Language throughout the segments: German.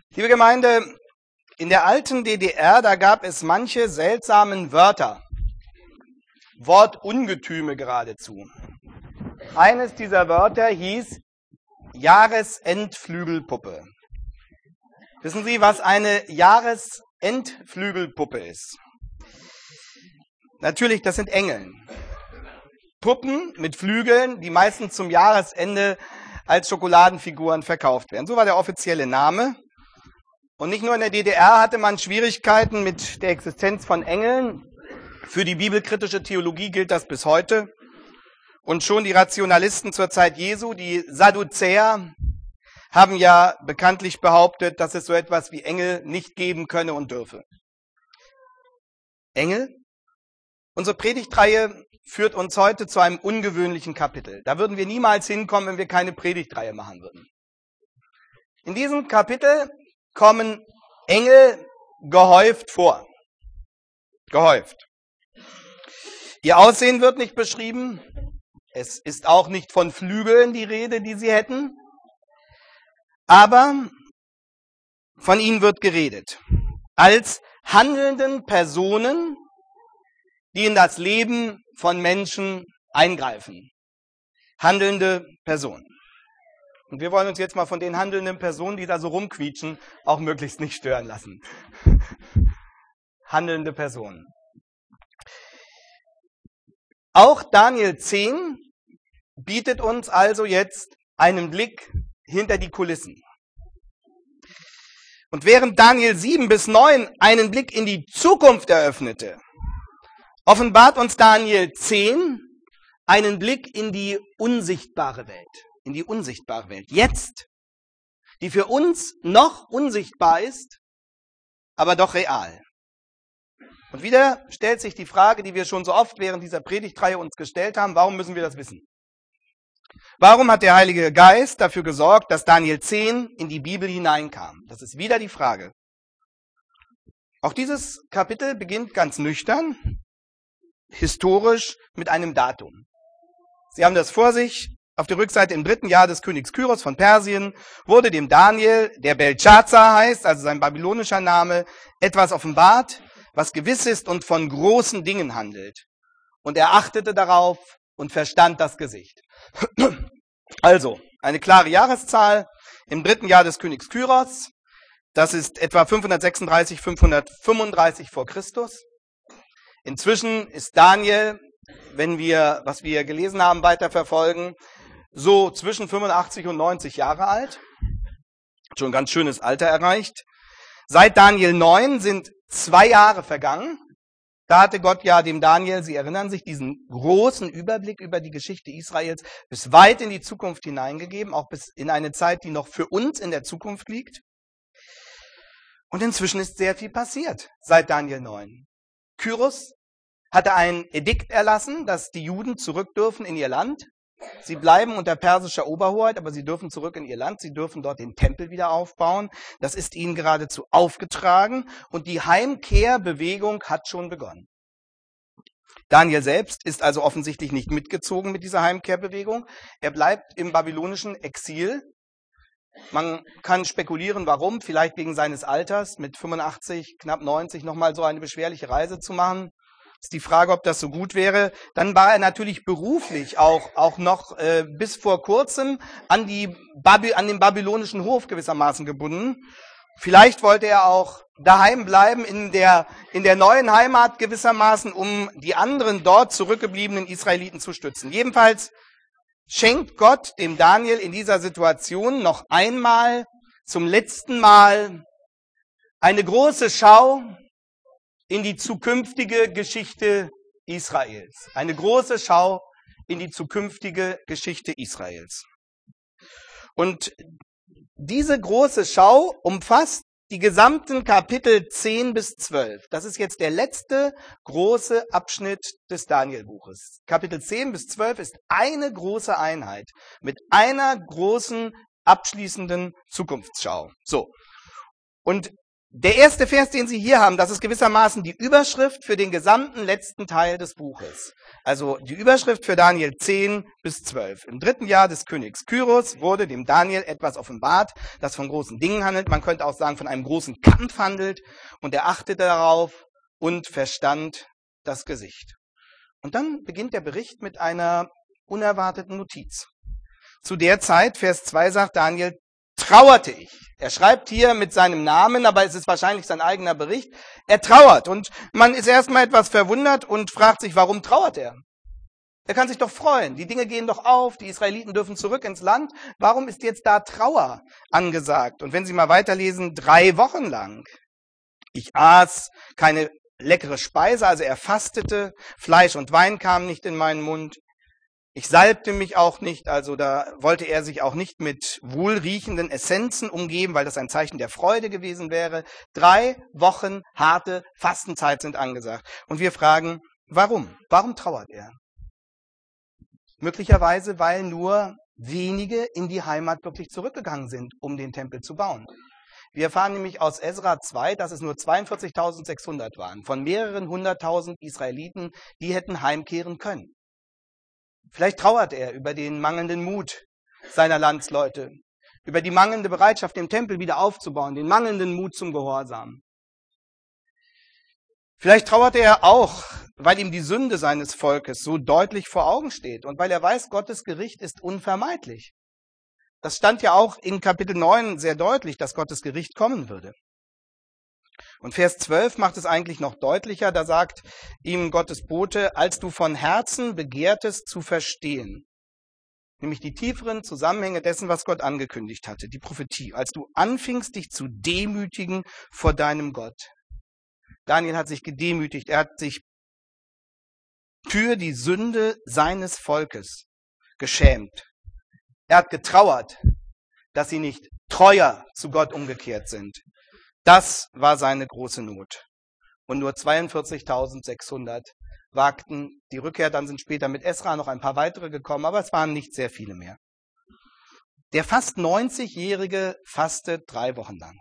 Liebe Gemeinde, in der alten DDR, da gab es manche seltsamen Wörter, Wortungetüme geradezu. Eines dieser Wörter hieß Jahresendflügelpuppe. Wissen Sie, was eine Jahresendflügelpuppe ist? Natürlich, das sind Engel. Puppen mit Flügeln, die meistens zum Jahresende als Schokoladenfiguren verkauft werden. So war der offizielle Name. Und nicht nur in der DDR hatte man Schwierigkeiten mit der Existenz von Engeln. Für die bibelkritische Theologie gilt das bis heute. Und schon die Rationalisten zur Zeit Jesu, die Sadduzäer, haben ja bekanntlich behauptet, dass es so etwas wie Engel nicht geben könne und dürfe. Engel? Unsere Predigtreihe führt uns heute zu einem ungewöhnlichen Kapitel. Da würden wir niemals hinkommen, wenn wir keine Predigtreihe machen würden. In diesem Kapitel kommen Engel gehäuft vor. Gehäuft. Ihr Aussehen wird nicht beschrieben. Es ist auch nicht von Flügeln die Rede, die sie hätten. Aber von ihnen wird geredet. Als handelnden Personen, die in das Leben von Menschen eingreifen. Handelnde Personen. Und wir wollen uns jetzt mal von den handelnden Personen, die da so rumquietschen, auch möglichst nicht stören lassen. Handelnde Personen. Auch Daniel 10 bietet uns also jetzt einen Blick hinter die Kulissen. Und während Daniel 7 bis 9 einen Blick in die Zukunft eröffnete, offenbart uns Daniel 10 einen Blick in die unsichtbare Welt. In die unsichtbare Welt. Jetzt, die für uns noch unsichtbar ist, aber doch real. Und wieder stellt sich die Frage, die wir schon so oft während dieser Predigtreihe uns gestellt haben, warum müssen wir das wissen? Warum hat der Heilige Geist dafür gesorgt, dass Daniel 10 in die Bibel hineinkam? Das ist wieder die Frage. Auch dieses Kapitel beginnt ganz nüchtern, historisch mit einem Datum. Sie haben das vor sich. Auf der Rückseite im 3. Jahr des Königs Kyros von Persien wurde dem Daniel, der Beltschazar heißt, also sein babylonischer Name, etwas offenbart, was gewiss ist und von großen Dingen handelt. Und er achtete darauf und verstand das Gesicht. Also, eine klare Jahreszahl im 3. Jahr des Königs Kyros. Das ist etwa 536, 535 vor Christus. Inzwischen ist Daniel, wenn wir, was wir gelesen haben, weiterverfolgen, so zwischen 85 und 90 Jahre alt. Schon ein ganz schönes Alter erreicht. Seit Daniel 9 sind 2 Jahre vergangen. Da hatte Gott ja dem Daniel, Sie erinnern sich, diesen großen Überblick über die Geschichte Israels bis weit in die Zukunft hineingegeben, auch bis in eine Zeit, die noch für uns in der Zukunft liegt. Und inzwischen ist sehr viel passiert seit Daniel 9. Kyros hatte ein Edikt erlassen, dass die Juden zurück dürfen in ihr Land. Sie bleiben unter persischer Oberhoheit, aber sie dürfen zurück in ihr Land. Sie dürfen dort den Tempel wieder aufbauen. Das ist ihnen geradezu aufgetragen. Und die Heimkehrbewegung hat schon begonnen. Daniel selbst ist also offensichtlich nicht mitgezogen mit dieser Heimkehrbewegung. Er bleibt im babylonischen Exil. Man kann spekulieren, warum. Vielleicht wegen seines Alters, mit 85, knapp 90, nochmal so eine beschwerliche Reise zu machen. Ist die Frage, ob das so gut wäre. Dann war er natürlich beruflich auch noch bis vor kurzem an den babylonischen Hof gewissermaßen gebunden. Vielleicht wollte er auch daheim bleiben in der neuen Heimat gewissermaßen, um die anderen dort zurückgebliebenen Israeliten zu stützen. Jedenfalls schenkt Gott dem Daniel in dieser Situation noch einmal, zum letzten Mal, eine große Schau in die zukünftige Geschichte Israels. Eine große Schau in die zukünftige Geschichte Israels. Und diese große Schau umfasst die gesamten Kapitel 10 bis 12. Das ist jetzt der letzte große Abschnitt des Daniel-Buches. Kapitel 10 bis 12 ist eine große Einheit mit einer großen abschließenden Zukunftsschau. So. Und Der erste Vers, den Sie hier haben, das ist gewissermaßen die Überschrift für den gesamten letzten Teil des Buches. Also die Überschrift für Daniel 10 bis 12. Im 3. Jahr des Königs Kyros wurde dem Daniel etwas offenbart, das von großen Dingen handelt. Man könnte auch sagen, von einem großen Kampf handelt. Und er achtete darauf und verstand das Gesicht. Und dann beginnt der Bericht mit einer unerwarteten Notiz. Zu der Zeit, Vers 2 sagt Daniel, trauerte ich. Er schreibt hier mit seinem Namen, aber es ist wahrscheinlich sein eigener Bericht. Er trauert und man ist erstmal etwas verwundert und fragt sich, warum trauert er? Er kann sich doch freuen. Die Dinge gehen doch auf, die Israeliten dürfen zurück ins Land. Warum ist jetzt da Trauer angesagt? Und wenn Sie mal weiterlesen, 3 Wochen lang. Ich aß keine leckere Speise, also er fastete, Fleisch und Wein kamen nicht in meinen Mund. Ich salbte mich auch nicht, also da wollte er sich auch nicht mit wohlriechenden Essenzen umgeben, weil das ein Zeichen der Freude gewesen wäre. 3 Wochen harte Fastenzeit sind angesagt. Und wir fragen, warum? Warum trauert er? Möglicherweise, weil nur wenige in die Heimat wirklich zurückgegangen sind, um den Tempel zu bauen. Wir erfahren nämlich aus Esra 2, dass es nur 42.600 waren, von mehreren 100.000 Israeliten, die hätten heimkehren können. Vielleicht trauert er über den mangelnden Mut seiner Landsleute, über die mangelnde Bereitschaft, den Tempel wieder aufzubauen, den mangelnden Mut zum Gehorsam. Vielleicht trauert er auch, weil ihm die Sünde seines Volkes so deutlich vor Augen steht und weil er weiß, Gottes Gericht ist unvermeidlich. Das stand ja auch in Kapitel 9 sehr deutlich, dass Gottes Gericht kommen würde. Und Vers 12 macht es eigentlich noch deutlicher, da sagt ihm Gottes Bote, als du von Herzen begehrtest zu verstehen, nämlich die tieferen Zusammenhänge dessen, was Gott angekündigt hatte, die Prophetie, als du anfingst, dich zu demütigen vor deinem Gott. Daniel hat sich gedemütigt, er hat sich für die Sünde seines Volkes geschämt. Er hat getrauert, dass sie nicht treuer zu Gott umgekehrt sind. Das war seine große Not. Und nur 42.600 wagten die Rückkehr. Dann sind später mit Esra noch ein paar weitere gekommen, aber es waren nicht sehr viele mehr. Der fast 90-Jährige fastet 3 Wochen lang.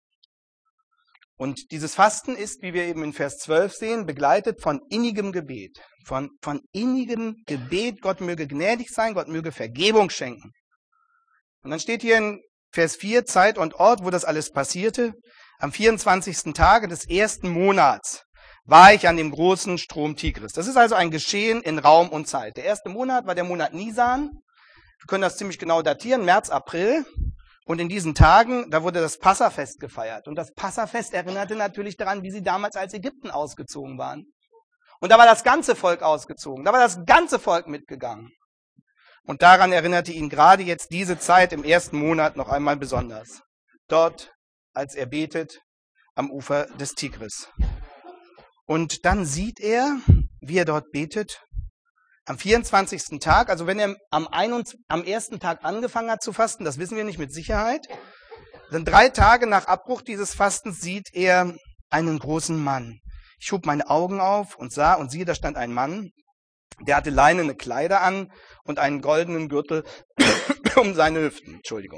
Und dieses Fasten ist, wie wir eben in Vers 12 sehen, begleitet von innigem Gebet. Von innigem Gebet, Gott möge gnädig sein, Gott möge Vergebung schenken. Und dann steht hier in Vers 4, Zeit und Ort, wo das alles passierte. Am 24. Tage des 1. Monats war ich an dem großen Strom Tigris. Das ist also ein Geschehen in Raum und Zeit. Der 1. Monat war der Monat Nisan. Wir können das ziemlich genau datieren, März, April. Und in diesen Tagen, da wurde das Passafest gefeiert. Und das Passafest erinnerte natürlich daran, wie sie damals als Ägypten ausgezogen waren. Und da war das ganze Volk ausgezogen. Da war das ganze Volk mitgegangen. Und daran erinnerte ihn gerade jetzt diese Zeit im 1. Monat noch einmal besonders. Dort, als er betet, am Ufer des Tigris. Und dann sieht er, wie er dort betet, am 24. Tag, also wenn er am 1. Tag angefangen hat zu fasten, das wissen wir nicht mit Sicherheit, dann 3 Tage nach Abbruch dieses Fastens sieht er einen großen Mann. Ich hob meine Augen auf und sah und siehe, da stand ein Mann, der hatte leinene Kleider an und einen goldenen Gürtel um seine Hüften. Entschuldigung.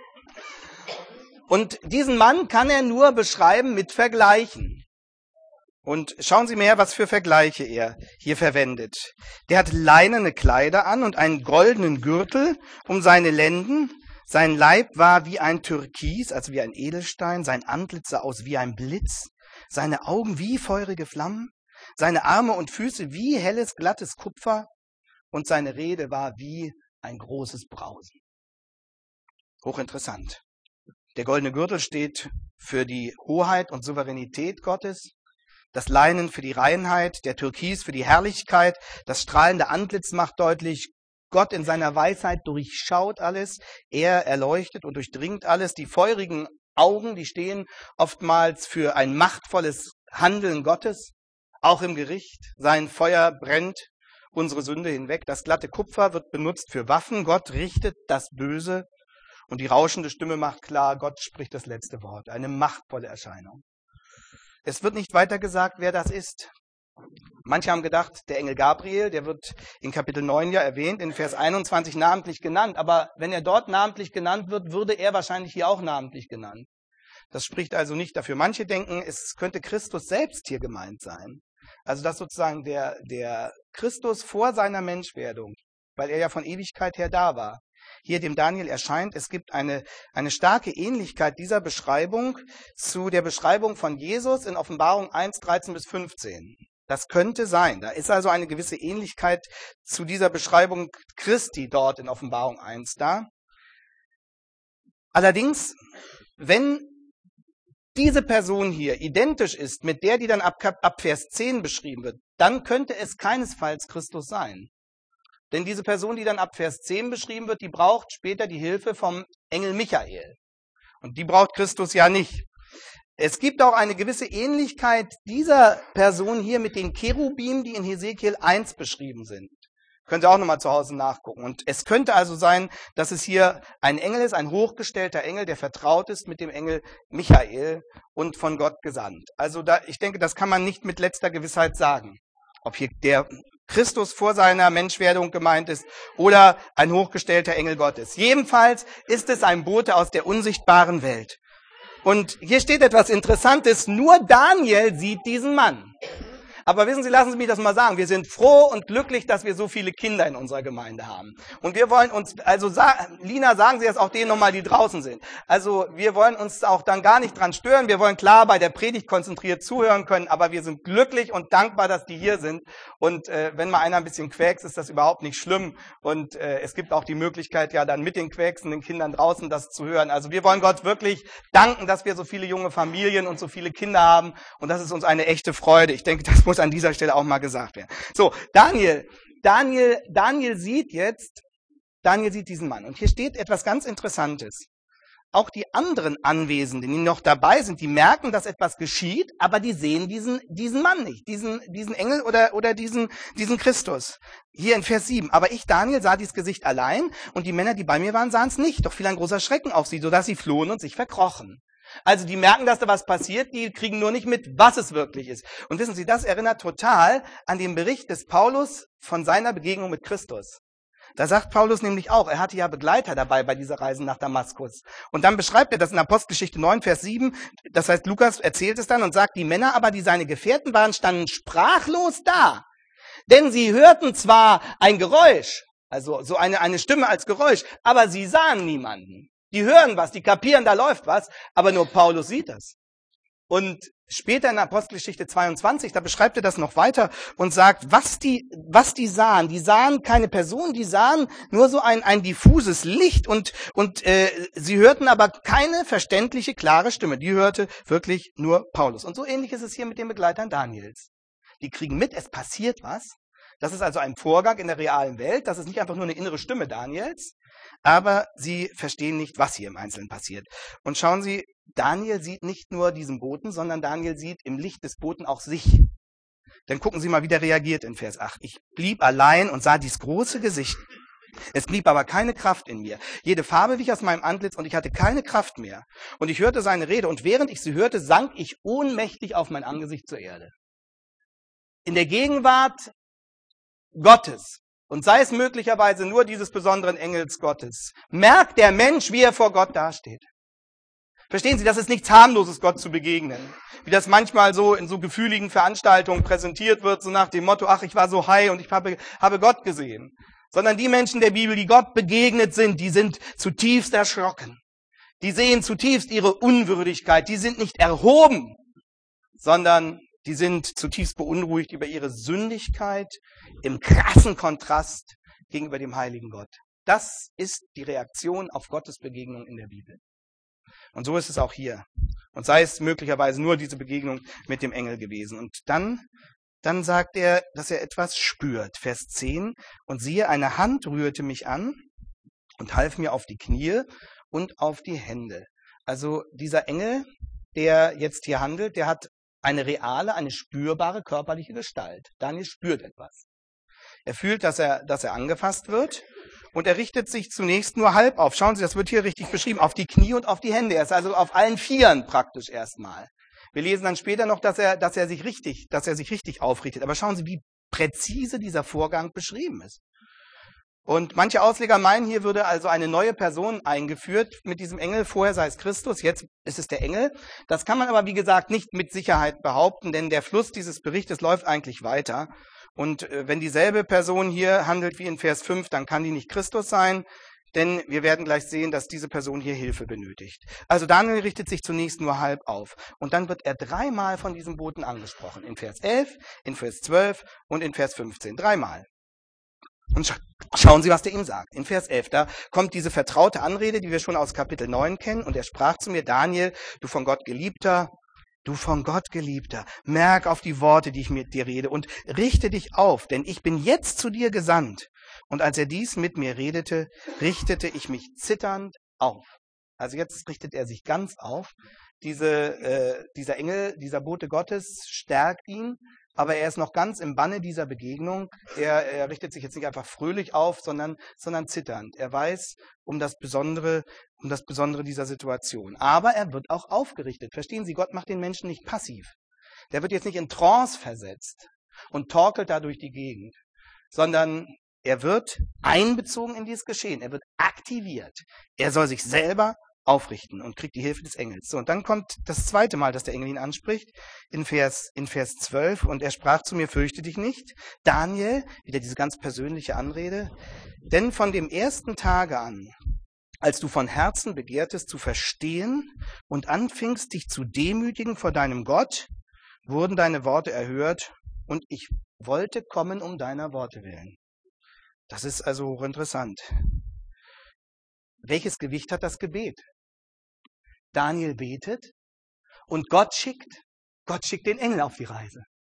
Und diesen Mann kann er nur beschreiben mit Vergleichen. Und schauen Sie mal, was für Vergleiche er hier verwendet. Der hat leinene Kleider an und einen goldenen Gürtel um seine Lenden. Sein Leib war wie ein Türkis, also wie ein Edelstein. Sein Antlitz sah aus wie ein Blitz. Seine Augen wie feurige Flammen. Seine Arme und Füße wie helles, glattes Kupfer. Und seine Rede war wie ein großes Brausen. Hochinteressant. Der goldene Gürtel steht für die Hoheit und Souveränität Gottes. Das Leinen für die Reinheit, der Türkis für die Herrlichkeit, das strahlende Antlitz macht deutlich, Gott in seiner Weisheit durchschaut alles, er erleuchtet und durchdringt alles. Die feurigen Augen, die stehen oftmals für ein machtvolles Handeln Gottes, auch im Gericht. Sein Feuer brennt unsere Sünde hinweg. Das glatte Kupfer wird benutzt für Waffen. Gott richtet das Böse und die rauschende Stimme macht klar, Gott spricht das letzte Wort. Eine machtvolle Erscheinung. Es wird nicht weiter gesagt, wer das ist. Manche haben gedacht, der Engel Gabriel, der wird in Kapitel 9 ja erwähnt, in Vers 21 namentlich genannt. Aber wenn er dort namentlich genannt wird, würde er wahrscheinlich hier auch namentlich genannt. Das spricht also nicht dafür. Manche denken, es könnte Christus selbst hier gemeint sein. Also dass sozusagen der Christus vor seiner Menschwerdung, weil er ja von Ewigkeit her da war, hier dem Daniel erscheint. Es gibt eine starke Ähnlichkeit dieser Beschreibung zu der Beschreibung von Jesus in Offenbarung 1, 13 bis 15. Das könnte sein. Da ist also eine gewisse Ähnlichkeit zu dieser Beschreibung Christi dort in Offenbarung 1 da. Allerdings, wenn diese Person hier identisch ist mit der, die dann ab Vers 10 beschrieben wird, dann könnte es keinesfalls Christus sein. Denn diese Person, die dann ab Vers 10 beschrieben wird, die braucht später die Hilfe vom Engel Michael. Und die braucht Christus ja nicht. Es gibt auch eine gewisse Ähnlichkeit dieser Person hier mit den Cherubim, die in Hesekiel 1 beschrieben sind. Könnt ihr auch nochmal zu Hause nachgucken. Und es könnte also sein, dass es hier ein Engel ist, ein hochgestellter Engel, der vertraut ist mit dem Engel Michael und von Gott gesandt. Also ich denke, das kann man nicht mit letzter Gewissheit sagen, ob hier der Christus vor seiner Menschwerdung gemeint ist oder ein hochgestellter Engel Gottes. Jedenfalls ist es ein Bote aus der unsichtbaren Welt. Und hier steht etwas Interessantes, nur Daniel sieht diesen Mann. Aber wissen Sie, lassen Sie mich das mal sagen, wir sind froh und glücklich, dass wir so viele Kinder in unserer Gemeinde haben. Und wir wollen uns, Lina, sagen Sie das auch denen nochmal, die draußen sind. Also wir wollen uns auch dann gar nicht dran stören, wir wollen klar bei der Predigt konzentriert zuhören können, aber wir sind glücklich und dankbar, dass die hier sind. Und wenn mal einer ein bisschen quäkst, ist das überhaupt nicht schlimm. Und es gibt auch die Möglichkeit, ja dann mit den quäksenden Kindern draußen das zu hören. Also wir wollen Gott wirklich danken, dass wir so viele junge Familien und so viele Kinder haben. Und das ist uns eine echte Freude. Ich denke, das muss an dieser Stelle auch mal gesagt werden. So, Daniel sieht diesen Mann. Und hier steht etwas ganz Interessantes. Auch die anderen Anwesenden, die noch dabei sind, die merken, dass etwas geschieht, aber die sehen diesen Mann nicht, diesen Engel oder diesen Christus. Hier in Vers 7. Aber ich, Daniel, sah dieses Gesicht allein und die Männer, die bei mir waren, sahen es nicht. Doch fiel ein großer Schrecken auf sie, sodass sie flohen und sich verkrochen. Also die merken, dass da was passiert, die kriegen nur nicht mit, was es wirklich ist. Und wissen Sie, das erinnert total an den Bericht des Paulus von seiner Begegnung mit Christus. Da sagt Paulus nämlich auch, er hatte ja Begleiter dabei bei dieser Reise nach Damaskus. Und dann beschreibt er das in Apostelgeschichte 9, Vers 7. Das heißt, Lukas erzählt es dann und sagt, die Männer aber, die seine Gefährten waren, standen sprachlos da. Denn sie hörten zwar ein Geräusch, also so eine Stimme als Geräusch, aber sie sahen niemanden. Die hören was, die kapieren, da läuft was, aber nur Paulus sieht das. Und später in Apostelgeschichte 22, da beschreibt er das noch weiter und sagt, was die sahen keine Person, die sahen nur so ein diffuses Licht und sie hörten aber keine verständliche, klare Stimme. Die hörte wirklich nur Paulus. Und so ähnlich ist es hier mit den Begleitern Daniels. Die kriegen mit, es passiert was. Das ist also ein Vorgang in der realen Welt. Das ist nicht einfach nur eine innere Stimme Daniels, aber sie verstehen nicht, was hier im Einzelnen passiert. Und schauen Sie, Daniel sieht nicht nur diesen Boten, sondern Daniel sieht im Licht des Boten auch sich. Dann gucken Sie mal, wie der reagiert in Vers 8. Ich blieb allein und sah dieses große Gesicht. Es blieb aber keine Kraft in mir. Jede Farbe wich aus meinem Antlitz und ich hatte keine Kraft mehr. Und ich hörte seine Rede und während ich sie hörte, sank ich ohnmächtig auf mein Angesicht zur Erde. In der Gegenwart Gottes, und sei es möglicherweise nur dieses besonderen Engels Gottes, merkt der Mensch, wie er vor Gott dasteht. Verstehen Sie, das ist nichts Harmloses, Gott zu begegnen. Wie das manchmal so in so gefühligen Veranstaltungen präsentiert wird, so nach dem Motto, ach, ich war so high und ich habe Gott gesehen. Sondern die Menschen der Bibel, die Gott begegnet sind, die sind zutiefst erschrocken. Die sehen zutiefst ihre Unwürdigkeit. Die sind nicht erhoben, sondern die sind zutiefst beunruhigt über ihre Sündigkeit im krassen Kontrast gegenüber dem heiligen Gott. Das ist die Reaktion auf Gottes Begegnung in der Bibel. Und so ist es auch hier. Und sei es möglicherweise nur diese Begegnung mit dem Engel gewesen. Und dann sagt er, dass er etwas spürt. Vers 10. Und siehe, eine Hand rührte mich an und half mir auf die Knie und auf die Hände. Also dieser Engel, der jetzt hier handelt, der hat eine reale, eine spürbare körperliche Gestalt. Daniel spürt etwas. Er fühlt, dass er angefasst wird und er richtet sich zunächst nur halb auf. Schauen Sie, das wird hier richtig beschrieben, auf die Knie und auf die Hände. Er ist also auf allen Vieren praktisch erstmal. Wir lesen dann später noch, dass er sich richtig aufrichtet. Aber schauen Sie, wie präzise dieser Vorgang beschrieben ist. Und manche Ausleger meinen, hier würde also eine neue Person eingeführt mit diesem Engel. Vorher sei es Christus, jetzt ist es der Engel. Das kann man aber, wie gesagt, nicht mit Sicherheit behaupten, denn der Fluss dieses Berichtes läuft eigentlich weiter. Und wenn dieselbe Person hier handelt wie in Vers 5, dann kann die nicht Christus sein, denn wir werden gleich sehen, dass diese Person hier Hilfe benötigt. Also Daniel richtet sich zunächst nur halb auf. Und dann wird er 3-mal von diesem Boten angesprochen. In Vers 11, in Vers 12 und in Vers 15. 3-mal. Und schauen Sie, was der ihm sagt. In Vers 11, da kommt diese vertraute Anrede, die wir schon aus Kapitel 9 kennen. Und er sprach zu mir, Daniel, du von Gott Geliebter, merk auf die Worte, die ich mit dir rede, und richte dich auf, denn ich bin jetzt zu dir gesandt. Und als er dies mit mir redete, richtete ich mich zitternd auf. Also jetzt richtet er sich ganz auf. Dieser Engel, dieser Bote Gottes stärkt ihn, aber er ist noch ganz im Banne dieser Begegnung. Er richtet sich jetzt nicht einfach fröhlich auf, sondern zitternd. Er weiß um das Besondere dieser Situation. Aber er wird auch aufgerichtet. Verstehen Sie, Gott macht den Menschen nicht passiv. Der wird jetzt nicht in Trance versetzt und torkelt da durch die Gegend, sondern er wird einbezogen in dieses Geschehen. Er wird aktiviert. Er soll sich selber aufrichten und kriegt die Hilfe des Engels. So, und dann kommt das zweite Mal, dass der Engel ihn anspricht, in Vers 12. Und er sprach zu mir, fürchte dich nicht, Daniel, wieder diese ganz persönliche Anrede, denn von dem ersten Tage an, als du von Herzen begehrtest zu verstehen und anfingst, dich zu demütigen vor deinem Gott, wurden deine Worte erhört und ich wollte kommen um deiner Worte willen. Das ist also hochinteressant. Welches Gewicht hat das Gebet? Daniel betet und Gott schickt den Engel auf die Reise.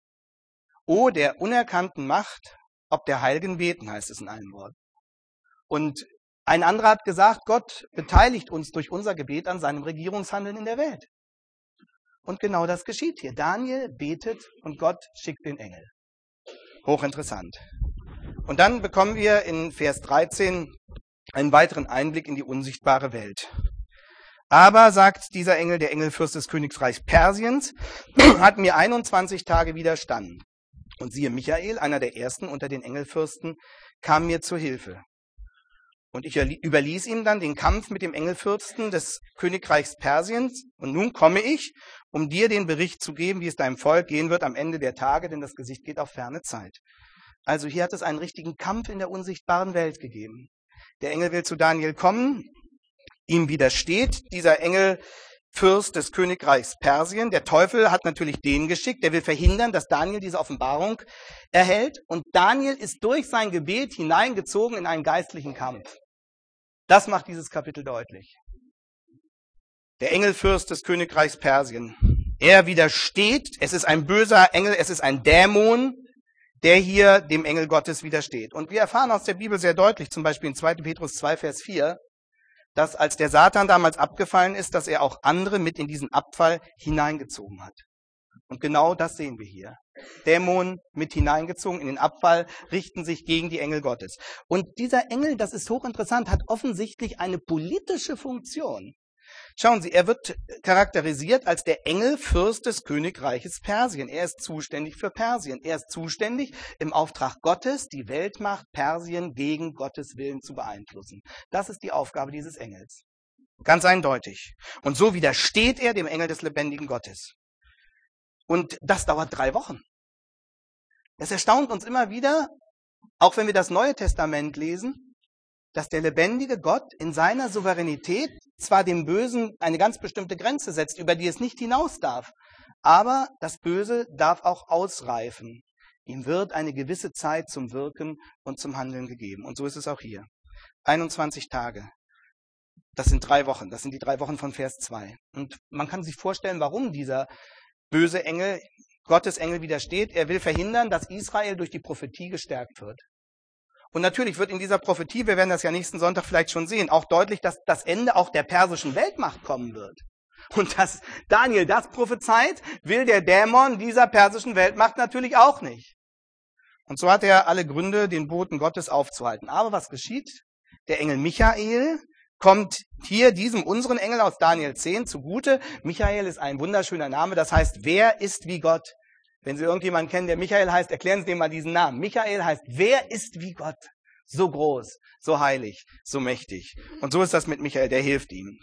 O der unerkannten Macht, ob der heiligen Beten, heißt es in einem Wort. Und ein anderer hat gesagt, Gott beteiligt uns durch unser Gebet an seinem Regierungshandeln in der Welt. Und genau das geschieht hier. Daniel betet und Gott schickt den Engel. Hochinteressant. Und dann bekommen wir in Vers 13 einen weiteren Einblick in die unsichtbare Welt. Aber, sagt dieser Engel, der Engelfürst des Königreichs Persiens, hat mir 21 Tage widerstanden. Und siehe, Michael, einer der ersten unter den Engelfürsten, kam mir zur Hilfe. Und ich überließ ihm dann den Kampf mit dem Engelfürsten des Königreichs Persiens. Und nun komme ich, um dir den Bericht zu geben, wie es deinem Volk gehen wird am Ende der Tage, denn das Gesicht geht auf ferne Zeit. Also hier hat es einen richtigen Kampf in der unsichtbaren Welt gegeben. Der Engel will zu Daniel kommen. Ihm widersteht dieser Engelfürst des Königreichs Persien. Der Teufel hat natürlich den geschickt, der will verhindern, dass Daniel diese Offenbarung erhält. Und Daniel ist durch sein Gebet hineingezogen in einen geistlichen Kampf. Das macht dieses Kapitel deutlich. Der Engelfürst des Königreichs Persien. Er widersteht, es ist ein böser Engel, es ist ein Dämon, der hier dem Engel Gottes widersteht. Und wir erfahren aus der Bibel sehr deutlich, zum Beispiel in 2. Petrus 2, Vers 4, dass als der Satan damals abgefallen ist, dass er auch andere mit in diesen Abfall hineingezogen hat. Und genau das sehen wir hier. Dämonen mit hineingezogen in den Abfall, richten sich gegen die Engel Gottes. Und dieser Engel, das ist hochinteressant, hat offensichtlich eine politische Funktion. Schauen Sie, er wird charakterisiert als der Engelfürst des Königreiches Persien. Er ist zuständig für Persien. Er ist zuständig im Auftrag Gottes, die Weltmacht Persien gegen Gottes Willen zu beeinflussen. Das ist die Aufgabe dieses Engels. Ganz eindeutig. Und so widersteht er dem Engel des lebendigen Gottes. Und das dauert 3 Wochen. Es erstaunt uns immer wieder, auch wenn wir das Neue Testament lesen, dass der lebendige Gott in seiner Souveränität zwar dem Bösen eine ganz bestimmte Grenze setzt, über die es nicht hinaus darf, aber das Böse darf auch ausreifen. Ihm wird eine gewisse Zeit zum Wirken und zum Handeln gegeben. Und so ist es auch hier. 21 Tage. Das sind 3 Wochen. Das sind die 3 Wochen von Vers 2. Und man kann sich vorstellen, warum dieser böse Engel, Gottes Engel widersteht. Er will verhindern, dass Israel durch die Prophetie gestärkt wird. Und natürlich wird in dieser Prophetie, wir werden das ja nächsten Sonntag vielleicht schon sehen, auch deutlich, dass das Ende auch der persischen Weltmacht kommen wird. Und dass Daniel das prophezeit, will der Dämon dieser persischen Weltmacht natürlich auch nicht. Und so hat er alle Gründe, den Boten Gottes aufzuhalten. Aber was geschieht? Der Engel Michael kommt hier diesem unseren Engel aus Daniel 10 zugute. Michael ist ein wunderschöner Name, das heißt, wer ist wie Gott? Wenn Sie irgendjemanden kennen, der Michael heißt, erklären Sie dem mal diesen Namen. Michael heißt, wer ist wie Gott? so groß, so heilig, so mächtig. Und so ist das mit Michael, der hilft ihm.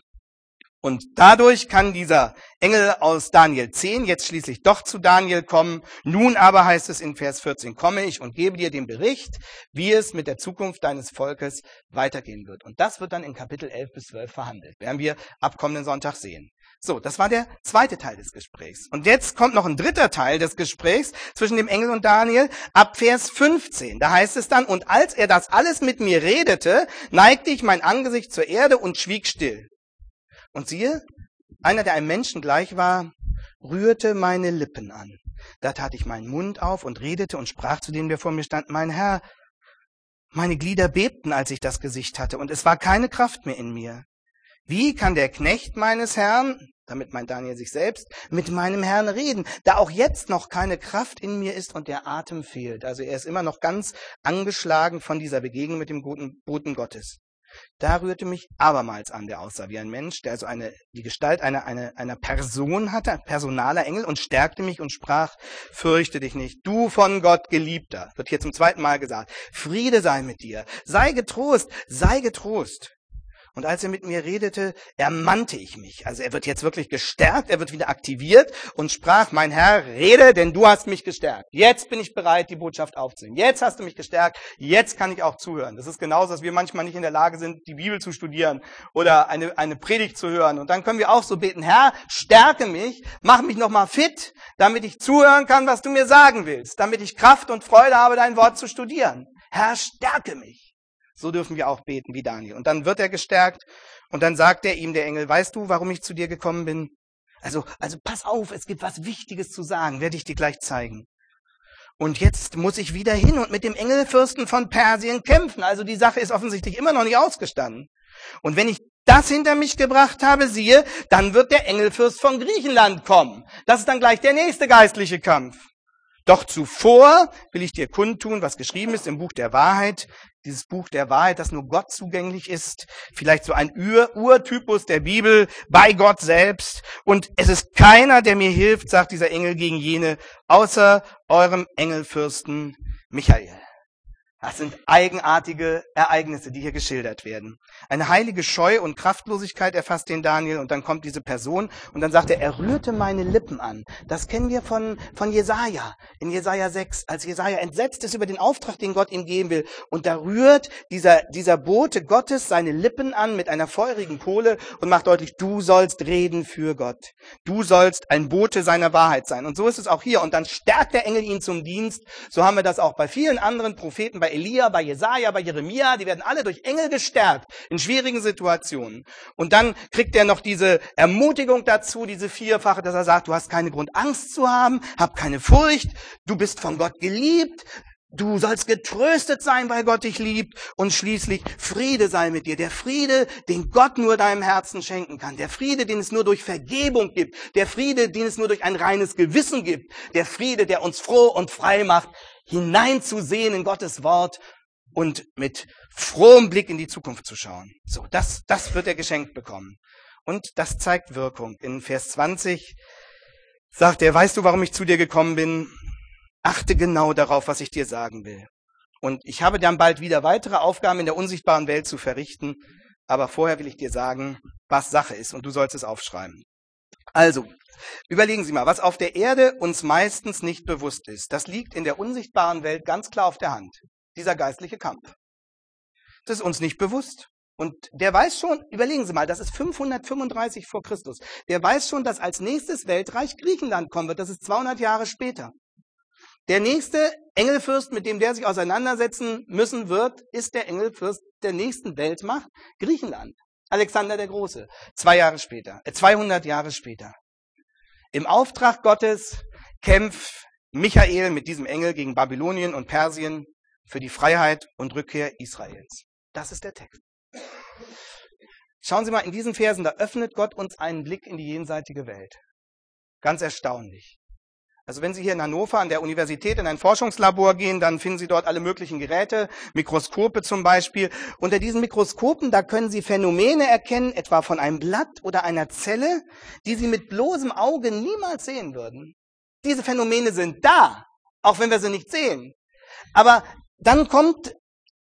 Und dadurch kann dieser Engel aus Daniel 10 jetzt schließlich doch zu Daniel kommen. Nun aber heißt es in Vers 14, komme ich und gebe dir den Bericht, wie es mit der Zukunft deines Volkes weitergehen wird. Und das wird dann in Kapitel 11 bis 12 verhandelt. Werden wir ab kommenden Sonntag sehen. So, das war der zweite Teil des Gesprächs. Und jetzt kommt noch ein dritter Teil des Gesprächs zwischen dem Engel und Daniel ab Vers 15. Da heißt es dann, und als er das alles mit mir redete, neigte ich mein Angesicht zur Erde und schwieg still. Und siehe, einer, der einem Menschen gleich war, rührte meine Lippen an. Da tat ich meinen Mund auf und redete und sprach zu dem, der vor mir stand, mein Herr, meine Glieder bebten, als ich das Gesicht hatte, und es war keine Kraft mehr in mir. Wie kann der Knecht meines Herrn, damit meint Daniel sich selbst, mit meinem Herrn reden, da auch jetzt noch keine Kraft in mir ist und der Atem fehlt? Also er ist immer noch ganz angeschlagen von dieser Begegnung mit dem guten Boten Gottes. Da rührte mich abermals an, der aussah wie ein Mensch, der also die Gestalt einer Person hatte, ein personaler Engel, und stärkte mich und sprach, fürchte dich nicht, du von Gott Geliebter, wird hier zum zweiten Mal gesagt, Friede sei mit dir, sei getrost, sei getrost. Und als er mit mir redete, ermannte ich mich. Also er wird jetzt wirklich gestärkt, er wird wieder aktiviert und sprach, mein Herr, rede, denn du hast mich gestärkt. Jetzt bin ich bereit, die Botschaft aufzunehmen. Jetzt hast du mich gestärkt, jetzt kann ich auch zuhören. Das ist genauso, dass wir manchmal nicht in der Lage sind, die Bibel zu studieren oder eine Predigt zu hören. Und dann können wir auch so beten, Herr, stärke mich, mach mich nochmal fit, damit ich zuhören kann, was du mir sagen willst, damit ich Kraft und Freude habe, dein Wort zu studieren. Herr, stärke mich. So dürfen wir auch beten wie Daniel. Und dann wird er gestärkt und dann sagt er ihm, der Engel, weißt du, warum ich zu dir gekommen bin? Also pass auf, es gibt was Wichtiges zu sagen, werde ich dir gleich zeigen. Und jetzt muss ich wieder hin und mit dem Engelfürsten von Persien kämpfen. Also die Sache ist offensichtlich immer noch nicht ausgestanden. Und wenn ich das hinter mich gebracht habe, siehe, dann wird der Engelfürst von Griechenland kommen. Das ist dann gleich der nächste geistliche Kampf. Doch zuvor will ich dir kundtun, was geschrieben ist im Buch der Wahrheit. Dieses Buch der Wahrheit, das nur Gott zugänglich ist. Vielleicht so ein Urtypus der Bibel bei Gott selbst. Und es ist keiner, der mir hilft, sagt dieser Engel gegen jene, außer eurem Engelfürsten Michael. Das sind eigenartige Ereignisse, die hier geschildert werden. Eine heilige Scheu und Kraftlosigkeit erfasst den Daniel und dann kommt diese Person und dann sagt er rührte meine Lippen an. Das kennen wir von Jesaja, in Jesaja 6, als Jesaja entsetzt ist über den Auftrag, den Gott ihm geben will. Und da rührt dieser Bote Gottes seine Lippen an mit einer feurigen Kohle und macht deutlich, du sollst reden für Gott. Du sollst ein Bote seiner Wahrheit sein. Und so ist es auch hier. Und dann stärkt der Engel ihn zum Dienst. So haben wir das auch bei vielen anderen Propheten, bei Elia, bei Jesaja, bei Jeremia, die werden alle durch Engel gestärkt in schwierigen Situationen. Und dann kriegt er noch diese Ermutigung dazu, diese vierfache, dass er sagt, du hast keine Grund, Angst zu haben, hab keine Furcht, du bist von Gott geliebt, du sollst getröstet sein, weil Gott dich liebt und schließlich Friede sei mit dir. Der Friede, den Gott nur deinem Herzen schenken kann. Der Friede, den es nur durch Vergebung gibt. Der Friede, den es nur durch ein reines Gewissen gibt. Der Friede, der uns froh und frei macht, hineinzusehen in Gottes Wort und mit frohem Blick in die Zukunft zu schauen. So, das wird er geschenkt bekommen. Und das zeigt Wirkung. In Vers 20 sagt er, weißt du, warum ich zu dir gekommen bin? Achte genau darauf, was ich dir sagen will. Und ich habe dann bald wieder weitere Aufgaben in der unsichtbaren Welt zu verrichten, aber vorher will ich dir sagen, was Sache ist und du sollst es aufschreiben. Also, überlegen Sie mal, was auf der Erde uns meistens nicht bewusst ist. Das liegt in der unsichtbaren Welt ganz klar auf der Hand. Dieser geistliche Kampf. Das ist uns nicht bewusst. Und der weiß schon, überlegen Sie mal, das ist 535 vor Christus. Der weiß schon, dass als nächstes Weltreich Griechenland kommen wird. Das ist 200 Jahre später. Der nächste Engelfürst, mit dem der sich auseinandersetzen müssen wird, ist der Engelfürst der nächsten Weltmacht, Griechenland. Alexander der Große, 200 Jahre später. Im Auftrag Gottes kämpft Michael mit diesem Engel gegen Babylonien und Persien für die Freiheit und Rückkehr Israels. Das ist der Text. Schauen Sie mal, in diesen Versen, da öffnet Gott uns einen Blick in die jenseitige Welt. Ganz erstaunlich. Also wenn Sie hier in Hannover an der Universität in ein Forschungslabor gehen, dann finden Sie dort alle möglichen Geräte, Mikroskope zum Beispiel. Unter diesen Mikroskopen, da können Sie Phänomene erkennen, etwa von einem Blatt oder einer Zelle, die Sie mit bloßem Auge niemals sehen würden. Diese Phänomene sind da, auch wenn wir sie nicht sehen. Aber dann kommt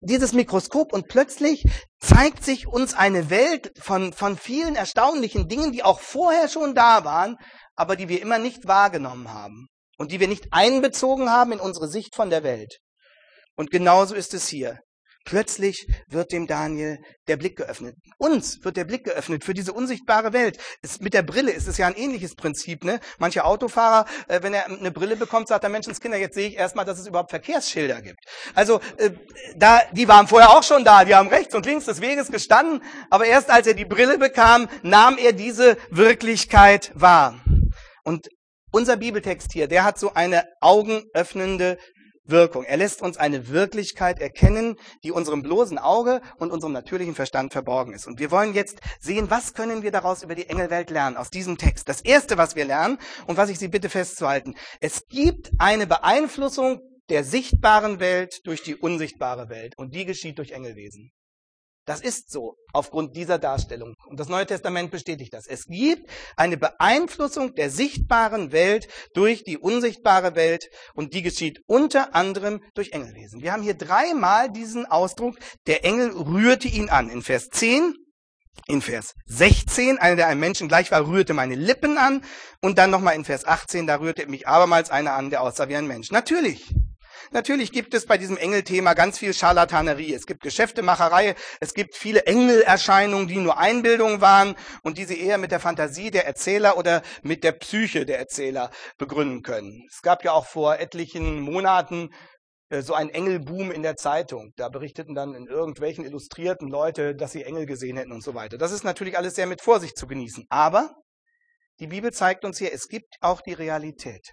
dieses Mikroskop und plötzlich zeigt sich uns eine Welt von vielen erstaunlichen Dingen, die auch vorher schon da waren, aber die wir immer nicht wahrgenommen haben und die wir nicht einbezogen haben in unsere Sicht von der Welt. Und genauso ist es hier. Plötzlich wird dem Daniel der Blick geöffnet. Uns wird der Blick geöffnet für diese unsichtbare Welt. Mit der Brille ist es ja ein ähnliches Prinzip, ne? Manche Autofahrer, wenn er eine Brille bekommt, sagt er, Menschenskinder, jetzt sehe ich erstmal, dass es überhaupt Verkehrsschilder gibt. Also die waren vorher auch schon da, die haben rechts und links des Weges gestanden, aber erst als er die Brille bekam, nahm er diese Wirklichkeit wahr. Und unser Bibeltext hier, der hat so eine augenöffnende Wirkung. Er lässt uns eine Wirklichkeit erkennen, die unserem bloßen Auge und unserem natürlichen Verstand verborgen ist. Und wir wollen jetzt sehen, was können wir daraus über die Engelwelt lernen, aus diesem Text. Das Erste, was wir lernen und was ich Sie bitte festzuhalten, es gibt eine Beeinflussung der sichtbaren Welt durch die unsichtbare Welt und die geschieht durch Engelwesen. Das ist so, aufgrund dieser Darstellung. Und das Neue Testament bestätigt das. Es gibt eine Beeinflussung der sichtbaren Welt durch die unsichtbare Welt und die geschieht unter anderem durch Engelwesen. Wir haben hier dreimal diesen Ausdruck, der Engel rührte ihn an. In Vers 10, in Vers 16, einer, der einem Menschen gleich war, rührte meine Lippen an. Und dann nochmal in Vers 18, da rührte mich abermals einer an, der aussah wie ein Mensch. Natürlich gibt es bei diesem Engelthema ganz viel Scharlatanerie. Es gibt Geschäftemacherei, es gibt viele Engelerscheinungen, die nur Einbildungen waren und die sie eher mit der Fantasie der Erzähler oder mit der Psyche der Erzähler begründen können. Es gab ja auch vor etlichen Monaten so einen Engelboom in der Zeitung. Da berichteten dann in irgendwelchen illustrierten Leute, dass sie Engel gesehen hätten und so weiter. Das ist natürlich alles sehr mit Vorsicht zu genießen. Aber die Bibel zeigt uns hier, es gibt auch die Realität.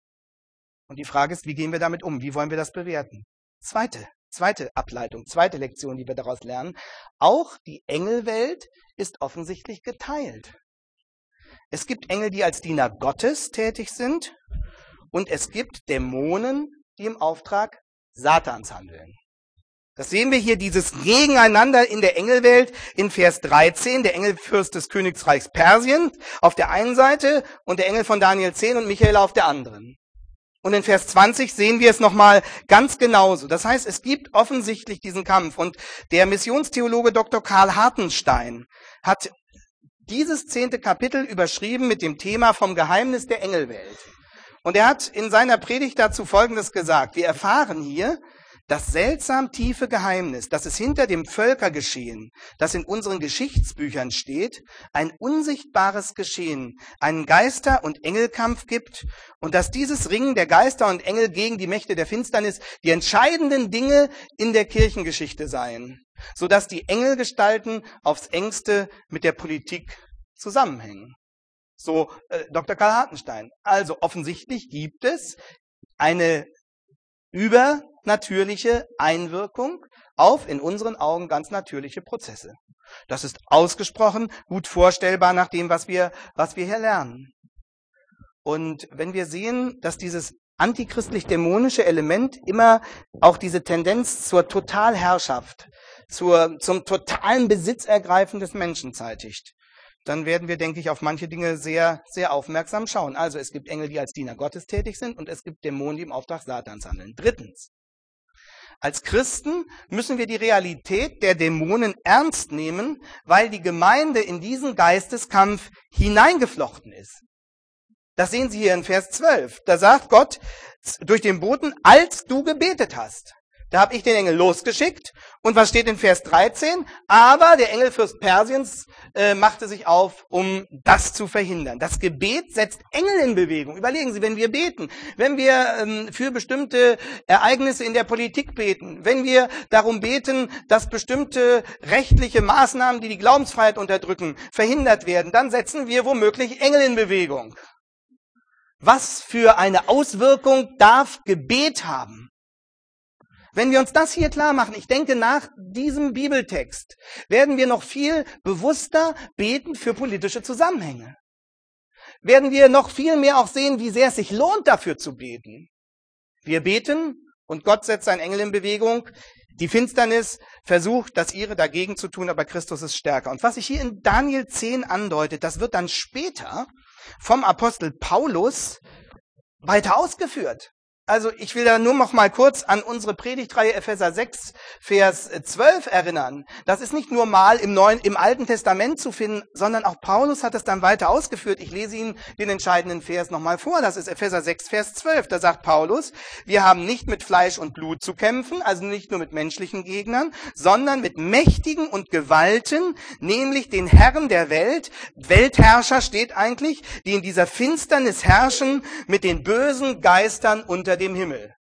Und die Frage ist, wie gehen wir damit um? Wie wollen wir das bewerten? Zweite Ableitung, zweite Lektion, die wir daraus lernen. Auch die Engelwelt ist offensichtlich geteilt. Es gibt Engel, die als Diener Gottes tätig sind und es gibt Dämonen, die im Auftrag Satans handeln. Das sehen wir hier, dieses Gegeneinander in der Engelwelt in Vers 13, der Engelfürst des Königreichs Persien auf der einen Seite und der Engel von Daniel 10 und Michael auf der anderen. Und in Vers 20 sehen wir es nochmal ganz genauso. Das heißt, es gibt offensichtlich diesen Kampf. Und der Missionstheologe Dr. Karl Hartenstein hat dieses 10. Kapitel überschrieben mit dem Thema vom Geheimnis der Engelwelt. Und er hat in seiner Predigt dazu Folgendes gesagt. Wir erfahren hier das seltsam tiefe Geheimnis, dass es hinter dem Völkergeschehen, das in unseren Geschichtsbüchern steht, ein unsichtbares Geschehen, einen Geister- und Engelkampf gibt und dass dieses Ringen der Geister und Engel gegen die Mächte der Finsternis die entscheidenden Dinge in der Kirchengeschichte seien, sodass die Engelgestalten aufs engste mit der Politik zusammenhängen. So Dr. Karl Hartenstein. Also offensichtlich gibt es eine übernatürliche Einwirkung auf in unseren Augen ganz natürliche Prozesse. Das ist ausgesprochen gut vorstellbar nach dem, was wir hier lernen. Und wenn wir sehen, dass dieses antichristlich-dämonische Element immer auch diese Tendenz zur Totalherrschaft, zum totalen Besitzergreifen des Menschen zeitigt, dann werden wir, denke ich, auf manche Dinge sehr, sehr aufmerksam schauen. Also es gibt Engel, die als Diener Gottes tätig sind und es gibt Dämonen, die im Auftrag Satans handeln. Drittens, als Christen müssen wir die Realität der Dämonen ernst nehmen, weil die Gemeinde in diesen Geisteskampf hineingeflochten ist. Das sehen Sie hier in Vers 12. Da sagt Gott durch den Boten, als du gebetet hast. Da habe ich den Engel losgeschickt. Und was steht in Vers 13? Aber der Engelfürst Persiens machte sich auf, um das zu verhindern. Das Gebet setzt Engel in Bewegung. Überlegen Sie, wenn wir beten, wenn wir für bestimmte Ereignisse in der Politik beten, wenn wir darum beten, dass bestimmte rechtliche Maßnahmen, die die Glaubensfreiheit unterdrücken, verhindert werden, dann setzen wir womöglich Engel in Bewegung. Was für eine Auswirkung darf Gebet haben? Wenn wir uns das hier klar machen, ich denke, nach diesem Bibeltext werden wir noch viel bewusster beten für politische Zusammenhänge. Werden wir noch viel mehr auch sehen, wie sehr es sich lohnt, dafür zu beten. Wir beten und Gott setzt seinen Engel in Bewegung. Die Finsternis versucht, das ihre dagegen zu tun, aber Christus ist stärker. Und was sich hier in Daniel 10 andeutet, das wird dann später vom Apostel Paulus weiter ausgeführt. Also ich will da nur noch mal kurz an unsere Predigtreihe Epheser 6, Vers 12 erinnern. Das ist nicht nur mal im Alten Testament zu finden, sondern auch Paulus hat es dann weiter ausgeführt. Ich lese Ihnen den entscheidenden Vers nochmal vor. Das ist Epheser 6, Vers 12. Da sagt Paulus, wir haben nicht mit Fleisch und Blut zu kämpfen, also nicht nur mit menschlichen Gegnern, sondern mit Mächtigen und Gewalten, nämlich den Herren der Welt. Weltherrscher steht eigentlich, die in dieser Finsternis herrschen, mit den bösen Geistern unter dem Himmel.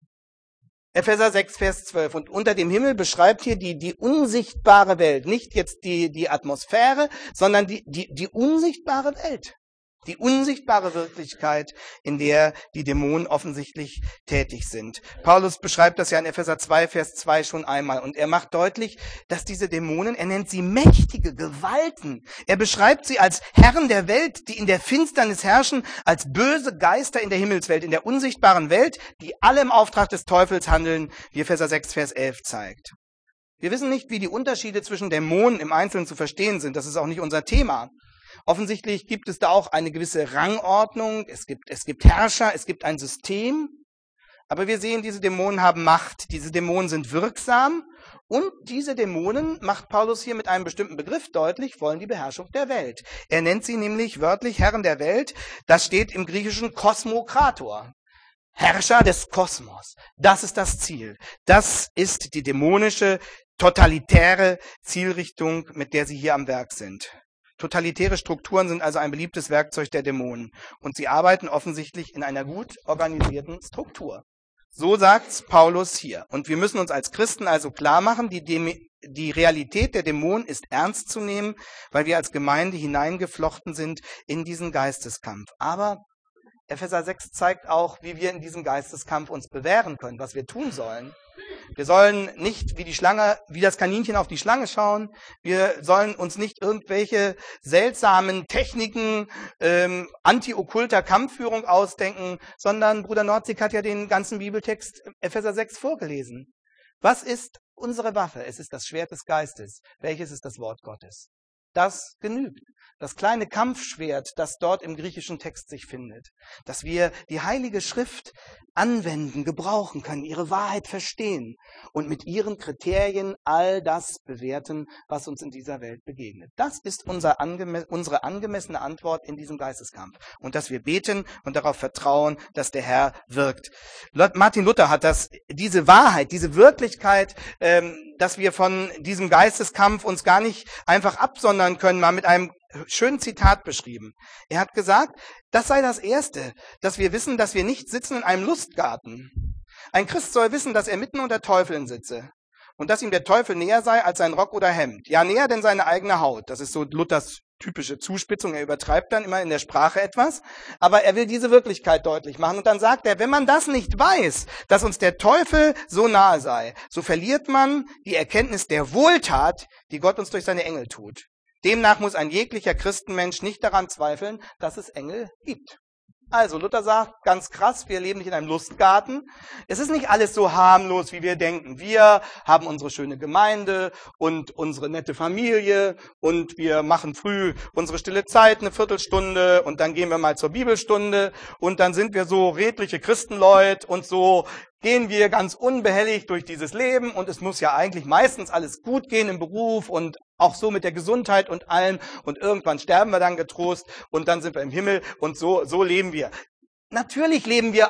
Epheser 6, Vers 12. Und unter dem Himmel beschreibt hier die unsichtbare Welt. Nicht jetzt die Atmosphäre, sondern die unsichtbare Welt. Die unsichtbare Wirklichkeit, in der die Dämonen offensichtlich tätig sind. Paulus beschreibt das ja in Epheser 2, Vers 2 schon einmal. Und er macht deutlich, dass diese Dämonen, er nennt sie mächtige Gewalten. Er beschreibt sie als Herren der Welt, die in der Finsternis herrschen, als böse Geister in der Himmelswelt, in der unsichtbaren Welt, die alle im Auftrag des Teufels handeln, wie Epheser 6, Vers 11 zeigt. Wir wissen nicht, wie die Unterschiede zwischen Dämonen im Einzelnen zu verstehen sind. Das ist auch nicht unser Thema. Offensichtlich gibt es da auch eine gewisse Rangordnung, es gibt Herrscher, es gibt ein System, aber wir sehen, diese Dämonen haben Macht, diese Dämonen sind wirksam und diese Dämonen, macht Paulus hier mit einem bestimmten Begriff deutlich, wollen die Beherrschung der Welt. Er nennt sie nämlich wörtlich Herren der Welt, das steht im Griechischen Kosmokrator. Herrscher des Kosmos, das ist das Ziel, das ist die dämonische, totalitäre Zielrichtung, mit der sie hier am Werk sind. Totalitäre Strukturen sind also ein beliebtes Werkzeug der Dämonen. Und sie arbeiten offensichtlich in einer gut organisierten Struktur. So sagt's Paulus hier. Und wir müssen uns als Christen also klar machen, die Realität der Dämonen ist ernst zu nehmen, weil wir als Gemeinde hineingeflochten sind in diesen Geisteskampf. Aber Epheser 6 zeigt auch, wie wir in diesem Geisteskampf uns bewähren können, was wir tun sollen. Wir sollen nicht wie das Kaninchen auf die Schlange schauen. Wir sollen uns nicht irgendwelche seltsamen Techniken anti-okkulter Kampfführung ausdenken, sondern Bruder Nordzig hat ja den ganzen Bibeltext Epheser 6 vorgelesen. Was ist unsere Waffe? Es ist das Schwert des Geistes. Welches ist das Wort Gottes? Das genügt. Das kleine Kampfschwert, das dort im griechischen Text sich findet. Dass wir die Heilige Schrift anwenden, gebrauchen können, ihre Wahrheit verstehen und mit ihren Kriterien all das bewerten, was uns in dieser Welt begegnet. Das ist unsere angemessene Antwort in diesem Geisteskampf. Und dass wir beten und darauf vertrauen, dass der Herr wirkt. Martin Luther hat diese Wahrheit, diese Wirklichkeit, dass wir von diesem Geisteskampf uns gar nicht einfach absondern können, mal mit einem schönen Zitat beschrieben. Er hat gesagt, das sei das Erste, dass wir wissen, dass wir nicht sitzen in einem Lustgarten. Ein Christ soll wissen, dass er mitten unter Teufeln sitze und dass ihm der Teufel näher sei als sein Rock oder Hemd. Ja, näher denn seine eigene Haut. Das ist so Luthers typische Zuspitzung. Er übertreibt dann immer in der Sprache etwas, aber er will diese Wirklichkeit deutlich machen. Und dann sagt er, wenn man das nicht weiß, dass uns der Teufel so nahe sei, so verliert man die Erkenntnis der Wohltat, die Gott uns durch seine Engel tut. Demnach muss ein jeglicher Christenmensch nicht daran zweifeln, dass es Engel gibt. Also Luther sagt, ganz krass, wir leben nicht in einem Lustgarten. Es ist nicht alles so harmlos, wie wir denken. Wir haben unsere schöne Gemeinde und unsere nette Familie und wir machen früh unsere stille Zeit, eine Viertelstunde und dann gehen wir mal zur Bibelstunde und dann sind wir so redliche Christenleute und so gehen wir ganz unbehelligt durch dieses Leben und es muss ja eigentlich meistens alles gut gehen im Beruf und auch so mit der Gesundheit und allem und irgendwann sterben wir dann getrost und dann sind wir im Himmel und so leben wir. Natürlich leben wir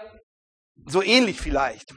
so ähnlich vielleicht.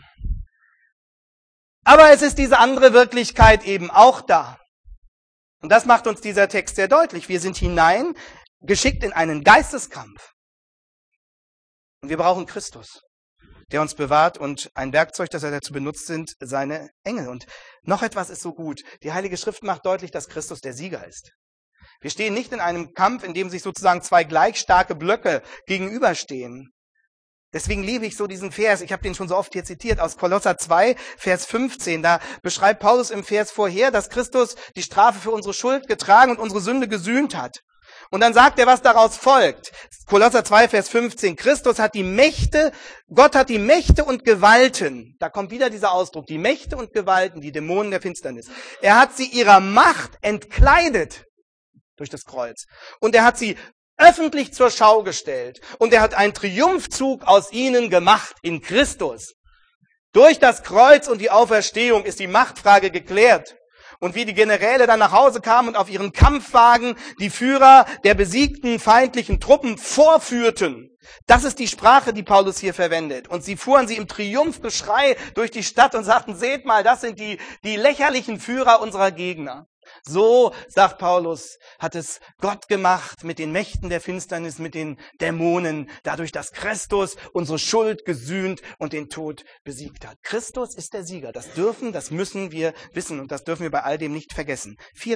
Aber es ist diese andere Wirklichkeit eben auch da. Und das macht uns dieser Text sehr deutlich. Wir sind hineingeschickt in einen Geisteskampf. Und wir brauchen Christus, der uns bewahrt und ein Werkzeug, das er dazu benutzt, sind seine Engel. Und noch etwas ist so gut. Die Heilige Schrift macht deutlich, dass Christus der Sieger ist. Wir stehen nicht in einem Kampf, in dem sich sozusagen zwei gleich starke Blöcke gegenüberstehen. Deswegen liebe ich so diesen Vers, ich habe den schon so oft hier zitiert, aus Kolosser 2, Vers 15. Da beschreibt Paulus im Vers vorher, dass Christus die Strafe für unsere Schuld getragen und unsere Sünde gesühnt hat. Und dann sagt er, was daraus folgt. Kolosser 2, Vers 15. Gott hat die Mächte und Gewalten. Da kommt wieder dieser Ausdruck. Die Mächte und Gewalten, die Dämonen der Finsternis. Er hat sie ihrer Macht entkleidet durch das Kreuz. Und er hat sie öffentlich zur Schau gestellt. Und er hat einen Triumphzug aus ihnen gemacht in Christus. Durch das Kreuz und die Auferstehung ist die Machtfrage geklärt. Und wie die Generäle dann nach Hause kamen und auf ihren Kampfwagen die Führer der besiegten feindlichen Truppen vorführten. Das ist die Sprache, die Paulus hier verwendet. Und sie fuhren sie im Triumphgeschrei durch die Stadt und sagten, seht mal, das sind die lächerlichen Führer unserer Gegner. So, sagt Paulus, hat es Gott gemacht mit den Mächten der Finsternis, mit den Dämonen, dadurch, dass Christus unsere Schuld gesühnt und den Tod besiegt hat. Christus ist der Sieger. Das müssen wir wissen und das dürfen wir bei all dem nicht vergessen. 4.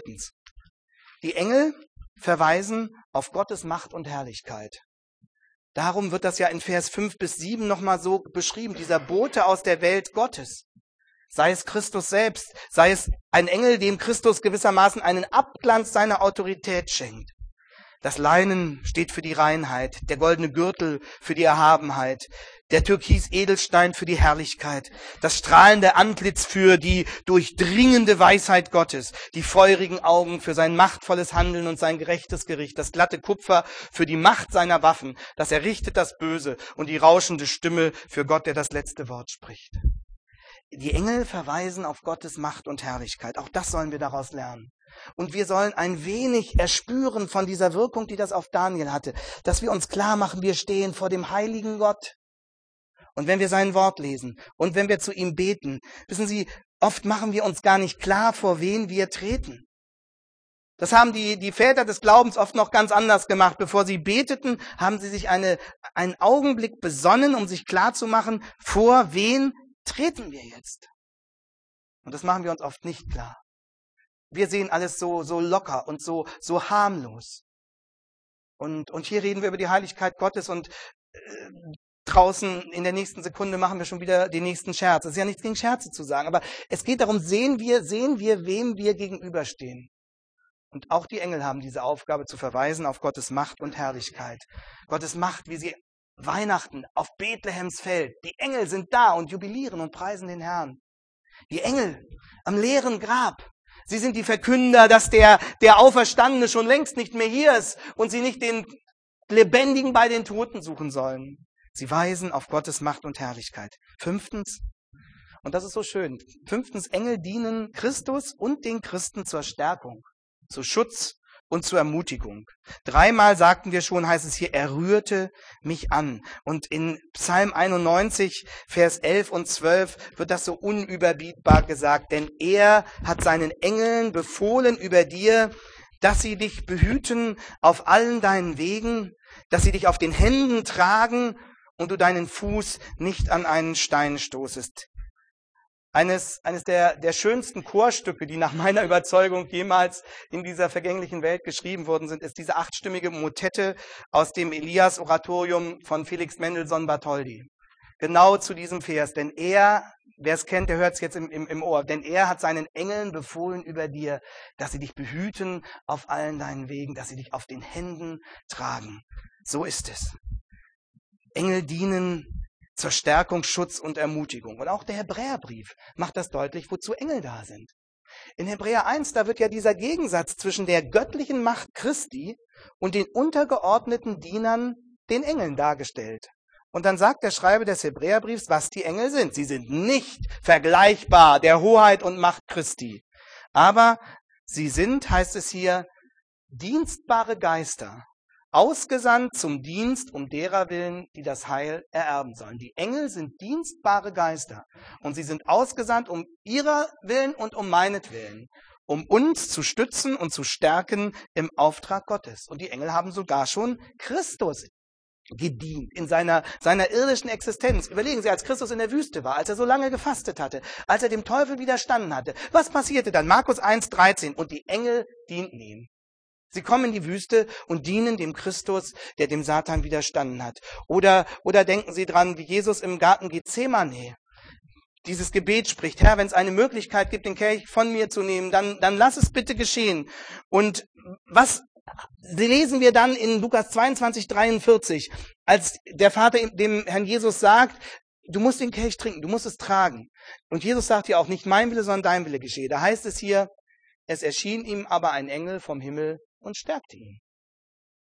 Die Engel verweisen auf Gottes Macht und Herrlichkeit. Darum wird das ja in Vers 5 bis 7 nochmal so beschrieben, dieser Bote aus der Welt Gottes. Sei es Christus selbst, sei es ein Engel, dem Christus gewissermaßen einen Abglanz seiner Autorität schenkt. Das Leinen steht für die Reinheit, der goldene Gürtel für die Erhabenheit, der Türkis-Edelstein für die Herrlichkeit, das strahlende Antlitz für die durchdringende Weisheit Gottes, die feurigen Augen für sein machtvolles Handeln und sein gerechtes Gericht, das glatte Kupfer für die Macht seiner Waffen, das errichtet das Böse und die rauschende Stimme für Gott, der das letzte Wort spricht. Die Engel verweisen auf Gottes Macht und Herrlichkeit. Auch das sollen wir daraus lernen. Und wir sollen ein wenig erspüren von dieser Wirkung, die das auf Daniel hatte, dass wir uns klar machen, wir stehen vor dem heiligen Gott. Und wenn wir sein Wort lesen und wenn wir zu ihm beten, wissen Sie, oft machen wir uns gar nicht klar, vor wen wir treten. Das haben die Väter des Glaubens oft noch ganz anders gemacht. Bevor sie beteten, haben sie sich einen Augenblick besonnen, um sich klarzumachen, vor wen treten wir jetzt? Und das machen wir uns oft nicht klar. Wir sehen alles so locker und so harmlos. Und hier reden wir über die Heiligkeit Gottes und draußen in der nächsten Sekunde machen wir schon wieder den nächsten Scherz. Es ist ja nichts gegen Scherze zu sagen, aber es geht darum, sehen wir, wem wir gegenüberstehen. Und auch die Engel haben diese Aufgabe zu verweisen auf Gottes Macht und Herrlichkeit. Gottes Macht, wie sie Weihnachten auf Bethlehems Feld. Die Engel sind da und jubilieren und preisen den Herrn. Die Engel am leeren Grab. Sie sind die Verkünder, dass der Auferstandene schon längst nicht mehr hier ist und sie nicht den Lebendigen bei den Toten suchen sollen. Sie weisen auf Gottes Macht und Herrlichkeit. 5. Und das ist so schön. 5. Engel dienen Christus und den Christen zur Stärkung, zu Schutz und zur Ermutigung. 3-mal sagten wir schon, heißt es hier, er rührte mich an. Und in Psalm 91, Vers 11 und 12 wird das so unüberbietbar gesagt, denn er hat seinen Engeln befohlen über dir, dass sie dich behüten auf allen deinen Wegen, dass sie dich auf den Händen tragen und du deinen Fuß nicht an einen Stein stoßest. Eines der schönsten Chorstücke, die nach meiner Überzeugung jemals in dieser vergänglichen Welt geschrieben worden sind, ist diese 8-stimmige Motette aus dem Elias-Oratorium von Felix Mendelssohn Bartholdy. Genau zu diesem Vers, denn er, wer es kennt, der hört es jetzt im Ohr, denn er hat seinen Engeln befohlen über dir, dass sie dich behüten auf allen deinen Wegen, dass sie dich auf den Händen tragen. So ist es. Engel dienen zur Stärkung, Schutz und Ermutigung. Und auch der Hebräerbrief macht das deutlich, wozu Engel da sind. In Hebräer 1, da wird ja dieser Gegensatz zwischen der göttlichen Macht Christi und den untergeordneten Dienern, den Engeln, dargestellt. Und dann sagt der Schreiber des Hebräerbriefs, was die Engel sind. Sie sind nicht vergleichbar der Hoheit und Macht Christi. Aber sie sind, heißt es hier, dienstbare Geister, ausgesandt zum Dienst um derer willen, die das Heil ererben sollen. Die Engel sind dienstbare Geister und sie sind ausgesandt um ihrer Willen und um meinetwillen, um uns zu stützen und zu stärken im Auftrag Gottes. Und die Engel haben sogar schon Christus gedient in seiner irdischen Existenz. Überlegen Sie, als Christus in der Wüste war, als er so lange gefastet hatte, als er dem Teufel widerstanden hatte. Was passierte dann? Markus 1,13. Und die Engel dienten ihm. Sie kommen in die Wüste und dienen dem Christus, der dem Satan widerstanden hat. Oder denken Sie dran, wie Jesus im Garten Gethsemane dieses Gebet spricht. Herr, wenn es eine Möglichkeit gibt, den Kelch von mir zu nehmen, dann lass es bitte geschehen. Und was lesen wir dann in Lukas 22,43, als der Vater dem Herrn Jesus sagt, du musst den Kelch trinken, du musst es tragen. Und Jesus sagt ja auch, nicht mein Wille, sondern dein Wille geschehe. Da heißt es hier, es erschien ihm aber ein Engel vom Himmel und stärkte ihn.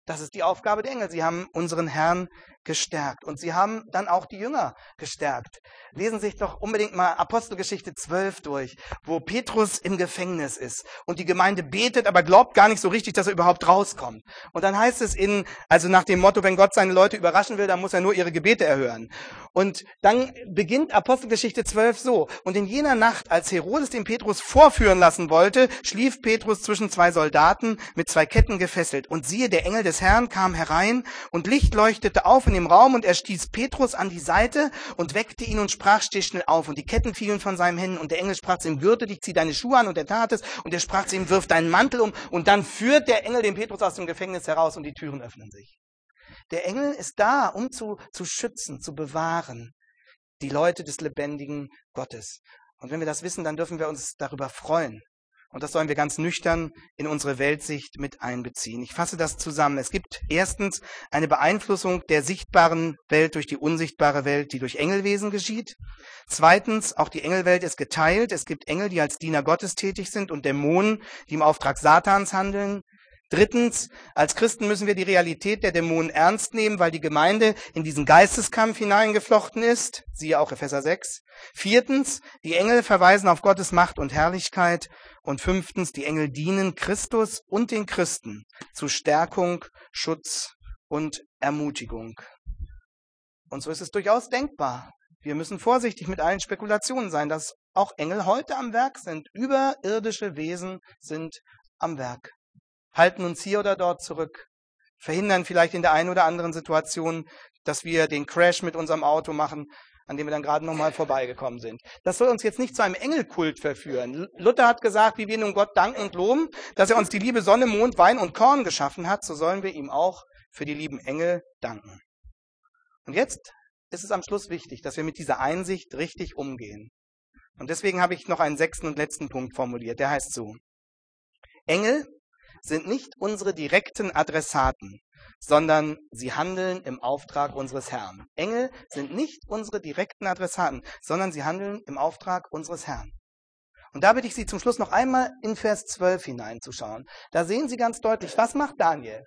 Das ist die Aufgabe der Engel. Sie haben unseren Herrn gestärkt. Und sie haben dann auch die Jünger gestärkt. Lesen Sie sich doch unbedingt mal Apostelgeschichte 12 durch, wo Petrus im Gefängnis ist und die Gemeinde betet, aber glaubt gar nicht so richtig, dass er überhaupt rauskommt. Und dann heißt es also nach dem Motto, wenn Gott seine Leute überraschen will, dann muss er nur ihre Gebete erhören. Und dann beginnt Apostelgeschichte 12 so. Und in jener Nacht, als Herodes den Petrus vorführen lassen wollte, schlief Petrus zwischen zwei Soldaten mit zwei Ketten gefesselt. Und siehe, der Engel des Herrn kam herein und Licht leuchtete auf in dem Raum und er stieß Petrus an die Seite und weckte ihn und sprach, steh schnell auf. Und die Ketten fielen von seinen Händen und der Engel sprach zu ihm, gürte dich, zieh deine Schuhe an, und er tat es. Und er sprach zu ihm, wirf deinen Mantel um. Und dann führt der Engel den Petrus aus dem Gefängnis heraus und die Türen öffnen sich. Der Engel ist da, um zu schützen, zu bewahren, die Leute des lebendigen Gottes. Und wenn wir das wissen, dann dürfen wir uns darüber freuen. Und das sollen wir ganz nüchtern in unsere Weltsicht mit einbeziehen. Ich fasse das zusammen. Es gibt erstens eine Beeinflussung der sichtbaren Welt durch die unsichtbare Welt, die durch Engelwesen geschieht. Zweitens, auch die Engelwelt ist geteilt. Es gibt Engel, die als Diener Gottes tätig sind, und Dämonen, die im Auftrag Satans handeln. Drittens, als Christen müssen wir die Realität der Dämonen ernst nehmen, weil die Gemeinde in diesen Geisteskampf hineingeflochten ist. Siehe auch Epheser 6. Viertens, die Engel verweisen auf Gottes Macht und Herrlichkeit. Und fünftens, die Engel dienen Christus und den Christen zu Stärkung, Schutz und Ermutigung. Und so ist es durchaus denkbar. Wir müssen vorsichtig mit allen Spekulationen sein, dass auch Engel heute am Werk sind. Überirdische Wesen sind am Werk. Halten uns hier oder dort zurück, verhindern vielleicht in der einen oder anderen Situation, dass wir den Crash mit unserem Auto machen, an dem wir dann gerade nochmal vorbeigekommen sind. Das soll uns jetzt nicht zu einem Engelkult verführen. Luther hat gesagt, wie wir nun Gott danken und loben, dass er uns die liebe Sonne, Mond, Wein und Korn geschaffen hat, so sollen wir ihm auch für die lieben Engel danken. Und jetzt ist es am Schluss wichtig, dass wir mit dieser Einsicht richtig umgehen. Und deswegen habe ich noch einen 6. und letzten Punkt formuliert, der heißt so: Engel sind nicht unsere direkten Adressaten, sondern sie handeln im Auftrag unseres Herrn. Engel sind nicht unsere direkten Adressaten, sondern sie handeln im Auftrag unseres Herrn. Und da bitte ich Sie zum Schluss noch einmal in Vers 12 hineinzuschauen. Da sehen Sie ganz deutlich, was macht Daniel?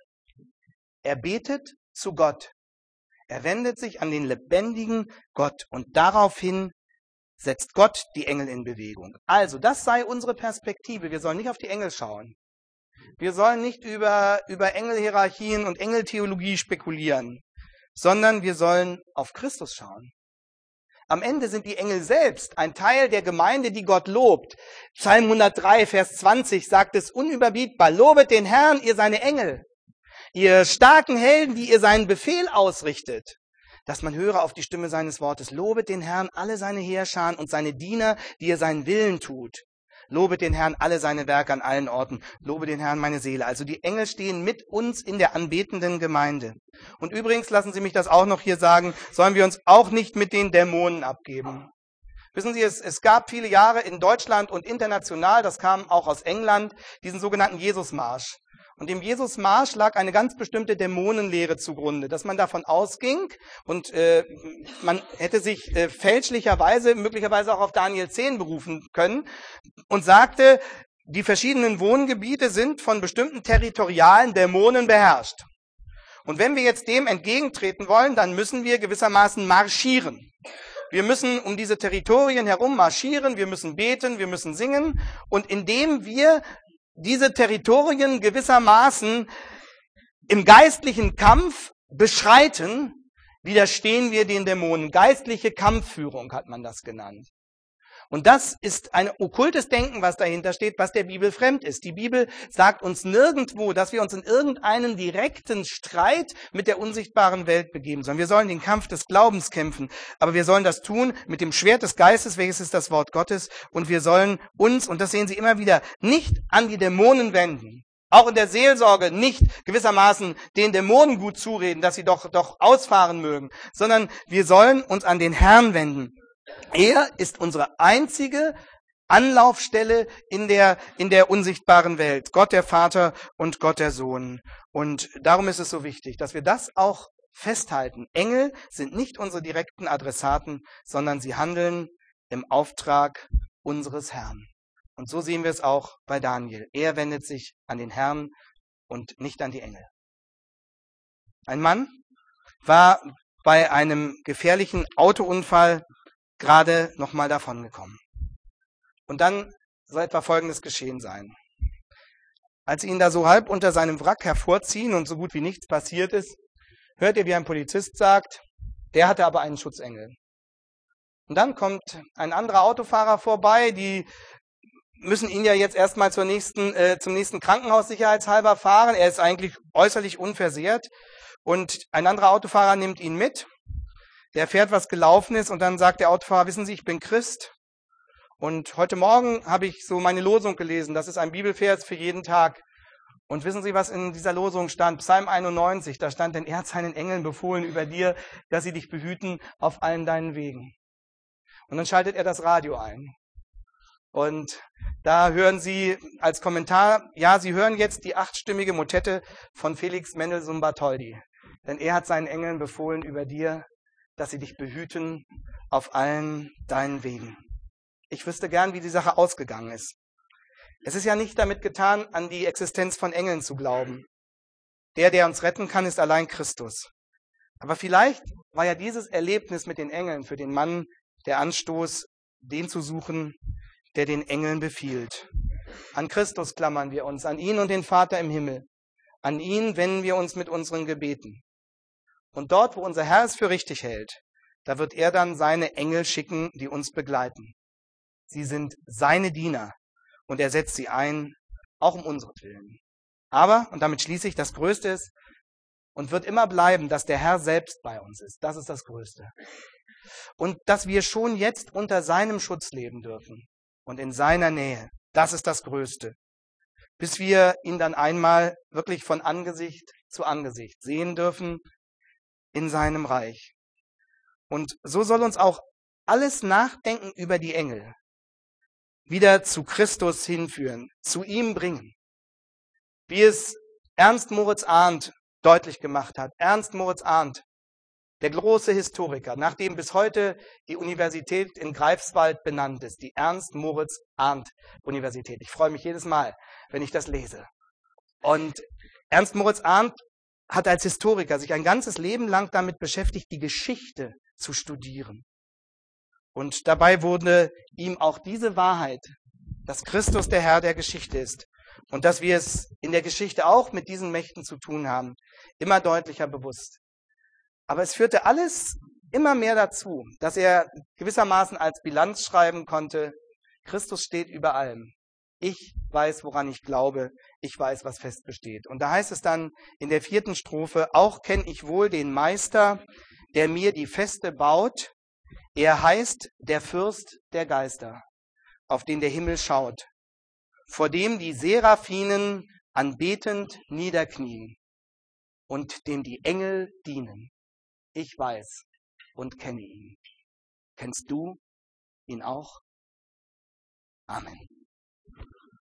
Er betet zu Gott. Er wendet sich an den lebendigen Gott und daraufhin setzt Gott die Engel in Bewegung. Also, das sei unsere Perspektive. Wir sollen nicht auf die Engel schauen. Wir sollen nicht über Engelhierarchien und Engeltheologie spekulieren, sondern wir sollen auf Christus schauen. Am Ende sind die Engel selbst ein Teil der Gemeinde, die Gott lobt. Psalm 103, Vers 20 sagt es unüberbietbar: Lobet den Herrn, ihr seine Engel, ihr starken Helden, die ihr seinen Befehl ausrichtet, dass man höre auf die Stimme seines Wortes. Lobet den Herrn, alle seine Heerscharen und seine Diener, die ihr seinen Willen tut. Lobe den Herrn, alle seine Werke an allen Orten. Lobe den Herrn, meine Seele. Also die Engel stehen mit uns in der anbetenden Gemeinde. Und übrigens, lassen Sie mich das auch noch hier sagen, sollen wir uns auch nicht mit den Dämonen abgeben. Wissen Sie, es gab viele Jahre in Deutschland und international, das kam auch aus England, diesen sogenannten Jesusmarsch. Und dem Jesusmarsch lag eine ganz bestimmte Dämonenlehre zugrunde, dass man davon ausging und man hätte sich fälschlicherweise, möglicherweise auch auf Daniel 10 berufen können und sagte, die verschiedenen Wohngebiete sind von bestimmten territorialen Dämonen beherrscht. Und wenn wir jetzt dem entgegentreten wollen, dann müssen wir gewissermaßen marschieren. Wir müssen um diese Territorien herum marschieren, wir müssen beten, wir müssen singen, und indem wir diese Territorien gewissermaßen im geistlichen Kampf beschreiten, widerstehen wir den Dämonen. Geistliche Kampfführung hat man das genannt. Und das ist ein okkultes Denken, was dahinter steht, was der Bibel fremd ist. Die Bibel sagt uns nirgendwo, dass wir uns in irgendeinen direkten Streit mit der unsichtbaren Welt begeben sollen. Wir sollen den Kampf des Glaubens kämpfen, aber wir sollen das tun mit dem Schwert des Geistes, welches ist das Wort Gottes, und wir sollen uns, und das sehen Sie immer wieder, nicht an die Dämonen wenden. Auch in der Seelsorge nicht gewissermaßen den Dämonen gut zureden, dass sie doch ausfahren mögen, sondern wir sollen uns an den Herrn wenden. Er ist unsere einzige Anlaufstelle in der unsichtbaren Welt. Gott der Vater und Gott der Sohn. Und darum ist es so wichtig, dass wir das auch festhalten. Engel sind nicht unsere direkten Adressaten, sondern sie handeln im Auftrag unseres Herrn. Und so sehen wir es auch bei Daniel. Er wendet sich an den Herrn und nicht an die Engel. Ein Mann war bei einem gefährlichen Autounfall gerade nochmal davongekommen. Und dann soll etwa Folgendes geschehen sein. Als sie ihn da so halb unter seinem Wrack hervorziehen und so gut wie nichts passiert ist, hört ihr, wie ein Polizist sagt, der hatte aber einen Schutzengel. Und dann kommt ein anderer Autofahrer vorbei, die müssen ihn ja jetzt erstmal zum nächsten Krankenhaus sicherheitshalber fahren. Er ist eigentlich äußerlich unversehrt. Und ein anderer Autofahrer nimmt ihn mit. Der erfährt, was gelaufen ist. Und dann sagt der Autofahrer, wissen Sie, ich bin Christ. Und heute Morgen habe ich so meine Losung gelesen. Das ist ein Bibelvers für jeden Tag. Und wissen Sie, was in dieser Losung stand? Psalm 91, da stand, denn er hat seinen Engeln befohlen über dir, dass sie dich behüten auf allen deinen Wegen. Und dann schaltet er das Radio ein. Und da hören Sie als Kommentar, ja, Sie hören jetzt die 8-stimmige Motette von Felix Mendelssohn Bartholdy. Denn er hat seinen Engeln befohlen über dir, dass sie dich behüten auf allen deinen Wegen. Ich wüsste gern, wie die Sache ausgegangen ist. Es ist ja nicht damit getan, an die Existenz von Engeln zu glauben. Der uns retten kann, ist allein Christus. Aber vielleicht war ja dieses Erlebnis mit den Engeln für den Mann der Anstoß, den zu suchen, der den Engeln befiehlt. An Christus klammern wir uns, an ihn und den Vater im Himmel. An ihn wenden wir uns mit unseren Gebeten. Und dort, wo unser Herr es für richtig hält, da wird er dann seine Engel schicken, die uns begleiten. Sie sind seine Diener und er setzt sie ein, auch um unseretwillen. Aber, und damit schließe ich, das Größte ist und wird immer bleiben, dass der Herr selbst bei uns ist. Das ist das Größte. Und dass wir schon jetzt unter seinem Schutz leben dürfen und in seiner Nähe. Das ist das Größte. Bis wir ihn dann einmal wirklich von Angesicht zu Angesicht sehen dürfen in seinem Reich. Und so soll uns auch alles Nachdenken über die Engel wieder zu Christus hinführen, zu ihm bringen. Wie es Ernst Moritz Arndt deutlich gemacht hat. Ernst Moritz Arndt, der große Historiker, nach dem bis heute die Universität in Greifswald benannt ist, die Ernst-Moritz-Arndt-Universität. Ich freue mich jedes Mal, wenn ich das lese. Und Ernst Moritz Arndt hat als Historiker sich ein ganzes Leben lang damit beschäftigt, die Geschichte zu studieren. Und dabei wurde ihm auch diese Wahrheit, dass Christus der Herr der Geschichte ist und dass wir es in der Geschichte auch mit diesen Mächten zu tun haben, immer deutlicher bewusst. Aber es führte alles immer mehr dazu, dass er gewissermaßen als Bilanz schreiben konnte, Christus steht über allem. Ich weiß, woran ich glaube. Ich weiß, was fest besteht. Und da heißt es dann in der 4. Strophe, auch kenne ich wohl den Meister, der mir die Feste baut. Er heißt der Fürst der Geister, auf den der Himmel schaut, vor dem die Seraphinen anbetend niederknien und dem die Engel dienen. Ich weiß und kenne ihn. Kennst du ihn auch? Amen.